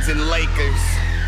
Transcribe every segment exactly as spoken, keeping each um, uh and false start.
Suns and Lakers.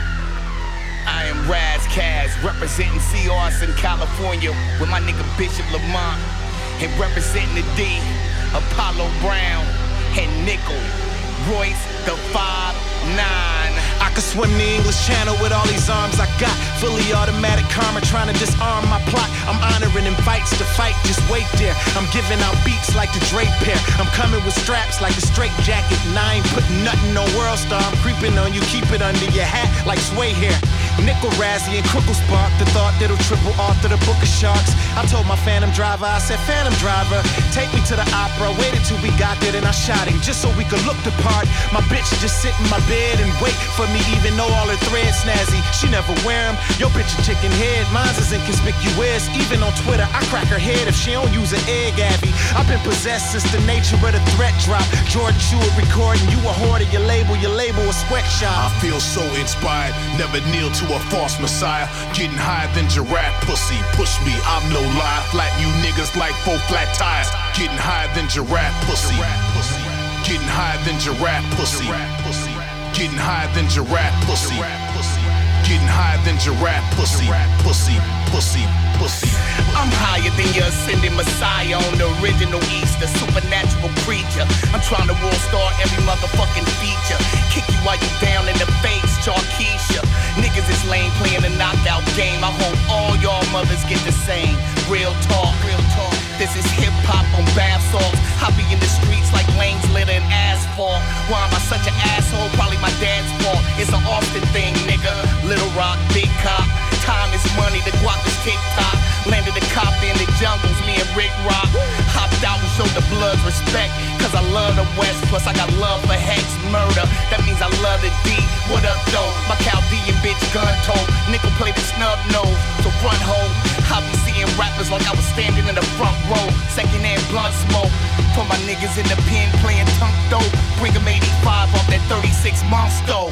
I am Raz Kaz, representing C R S in California with my nigga Bishop Lamont, and representing the D, Apollo Brown, and Nickel, Royce the five nine. I could swim the English Channel with all these arms I got. Fully automatic karma trying to disarm my plot. I'm honoring invites to fight, just wait there. I'm giving out beats like the Drake pair. I'm coming with straps like a straight jacket. And I ain't putting nothing on World Star. I'm creeping on you, keep it under your hat like sway hair. Nickel Razzie and Crookle spark the thought that'll triple off to the book of sharks. I told my Phantom driver, I said, Phantom driver, take me to the opera. Waited till we got there, then I shot him just so we could look the part. My bitch just sit in my bed and wait for me, even though all her threads snazzy. She never wear them. Your bitch a chicken head, mine's is inconspicuous. Even on Twitter, I crack her head if she don't use an egg, Abby. I've been possessed since the nature of the threat drop. Jordan Stewart recording, you a hoarder, your label, your label a sweatshop. I feel so inspired, never kneel to a false messiah. Getting higher than giraffe pussy, push me, I'm no lie. Flatten you niggas like four flat tires. Getting higher than giraffe pussy. Getting higher than giraffe pussy. Getting higher than giraffe pussy. Getting higher than giraffe pussy. Pussy, pussy, pussy. I'm higher than your ascending messiah on the original Easter, supernatural creature. I'm trying to world star every motherfucking feature. Kick you while you down in the face, Charkeisha. Niggas is lame playing a knockout game. I hope all y'all mothers get the same. Real talk, real talk. This is hip hop on bath salts. I be in the streets like lanes litter and asphalt. Why am I such an asshole? Probably my dad's fault. It's an Austin thing, nigga. Little Rock, big cop. Time is money, the guap is TikTok. Landed a cop in the jungles, me and Rick Rock. Hopped out and showed the bloods respect, cause I love the West, plus I got love for Hex murder. That means I love the D. What up, though? My Chaldean bitch gun told. Nickel play the snub nose, so front hole. I be seeing rappers like I was standing in the front row. Second hand blunt smoke. For my niggas in the pen playing tunk dope. Bring them eighty-five off that thirty-six Monster.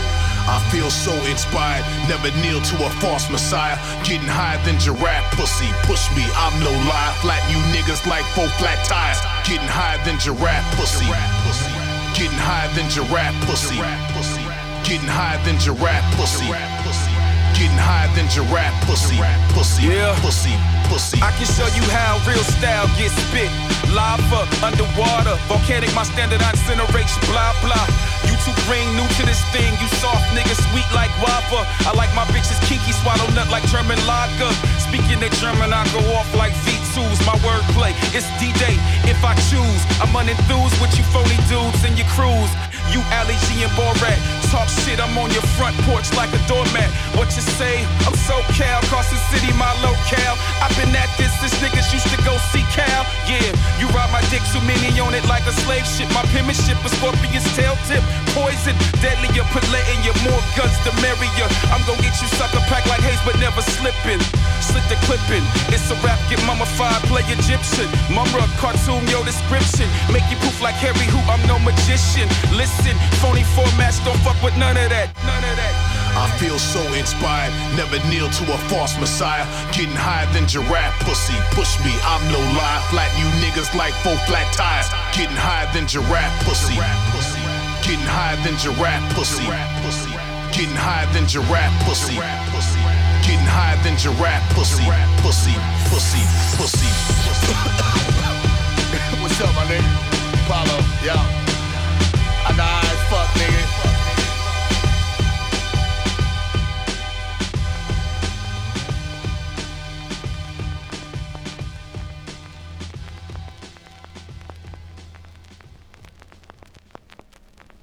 I feel so inspired, never kneel to a false messiah. Getting higher than giraffe pussy, push me, I'm no lie. Flatten you niggas like four flat tires. Getting higher than giraffe pussy. Getting higher than giraffe pussy. Getting higher than giraffe pussy. Getting higher than giraffe pussy. Pussy, yeah. pussy, pussy. I can show you how real style gets spit. Lava, underwater, volcanic, my standard incineration, blah, blah. You too green, new to this thing, you soft niggas, sweet like guava. I like my bitches kinky, swallow nut like German lager. Speaking of German, I go off like V twos, my wordplay, it's D-Day if I choose. I'm unenthused with you phony dudes and your crews. You Ali G and Borat, talk shit, I'm on your front porch like a doormat. What you say? I'm so Cal, Carson City, my locale. I've been at this, this niggas used to go see Cal. Yeah, you ride my dick, too many on it like a slave ship. My penmanship, a scorpion's tail tip. Poison, deadlier, put letting you more guns the merrier. I'm gon' get you sucker packed like Hayes, but never slipping. Slit the clipping, it's a rap, get mummified, play Egyptian. Mumra, cartoon, your description. Make you poof like Harry, who I'm no magician. Listen, phony formats, don't fuck with none of that, none of that. I feel so inspired, never kneel to a false messiah. Getting higher than giraffe pussy, push me, I'm no lie. Flatten you niggas like four flat tires. Getting higher than giraffe pussy. Getting higher than giraffe pussy. Getting higher than giraffe pussy. Getting higher than giraffe pussy. Pussy, pussy, pussy. What's up, my nigga? Apollo, yeah.